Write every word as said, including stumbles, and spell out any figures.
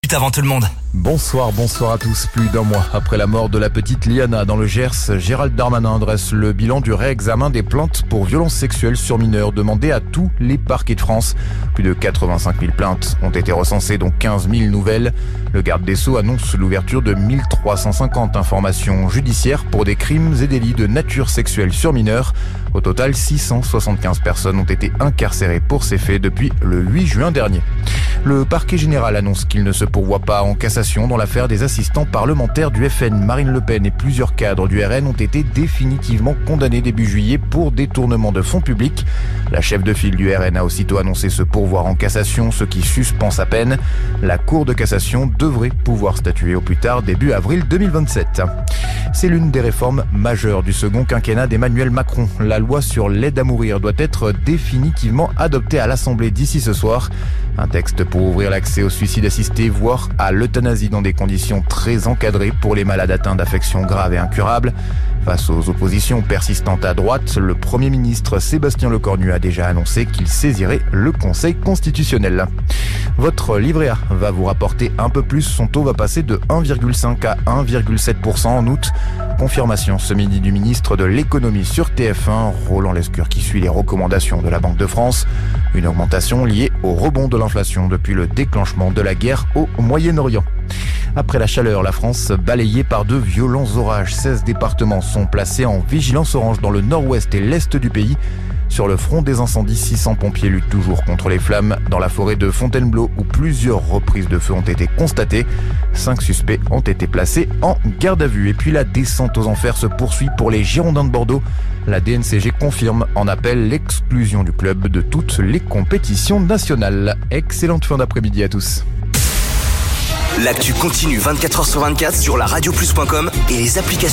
Avant tout le monde. Bonsoir, bonsoir à tous. Plus d'un mois après la mort de la petite Liana dans le Gers, Gérald Darmanin dresse le bilan du réexamen des plaintes pour violences sexuelles sur mineurs demandées à tous les parquets de France. Plus de quatre-vingt-cinq mille plaintes ont été recensées, dont quinze mille nouvelles. Le garde des Sceaux annonce l'ouverture de mille trois cent cinquante informations judiciaires pour des crimes et délits de nature sexuelle sur mineurs. Au total, six cent soixante-quinze personnes ont été incarcérées pour ces faits depuis le huit juin dernier. Le parquet général annonce qu'il ne se pourvoit pas en cassation dans l'affaire des assistants parlementaires du F N. Marine Le Pen et plusieurs cadres du R N ont été définitivement condamnés début juillet pour détournement de fonds publics. La chef de file du R N a aussitôt annoncé se pourvoir en cassation, ce qui suspend sa peine. La Cour de cassation devrait pouvoir statuer au plus tard début avril deux mille vingt-sept. C'est l'une des réformes majeures du second quinquennat d'Emmanuel Macron. La loi sur l'aide à mourir doit être définitivement adoptée à l'Assemblée d'ici ce soir. Un texte pour ouvrir l'accès au suicide assisté, voire à l'euthanasie dans des conditions très encadrées pour les malades atteints d'affections graves et incurables. Face aux oppositions persistantes à droite, le Premier ministre Sébastien Lecornu a déjà annoncé qu'il saisirait le Conseil constitutionnel. Votre livret A va vous rapporter un peu plus. Son taux va passer de un virgule cinq à un virgule sept pour cent en août. Confirmation ce midi du ministre de l'économie sur T F un, Roland Lescure, qui suit les recommandations de la Banque de France. Une augmentation liée au rebond de l'inflation depuis le déclenchement de la guerre au Moyen-Orient. Après la chaleur, la France balayée par de violents orages. seize départements sont placés en vigilance orange dans le nord-ouest et l'est du pays. Sur le front des incendies, six cents pompiers luttent toujours contre les flammes. Dans la forêt de Fontainebleau, où plusieurs reprises de feu ont été constatées, cinq suspects ont été placés en garde à vue. Et puis la descente aux enfers se poursuit pour les Girondins de Bordeaux. La D N C G confirme en appel l'exclusion du club de toutes les compétitions nationales. Excellente fin d'après-midi à tous. L'actu continue vingt-quatre heures sur vingt-quatre sur la radio plus point com et les applications.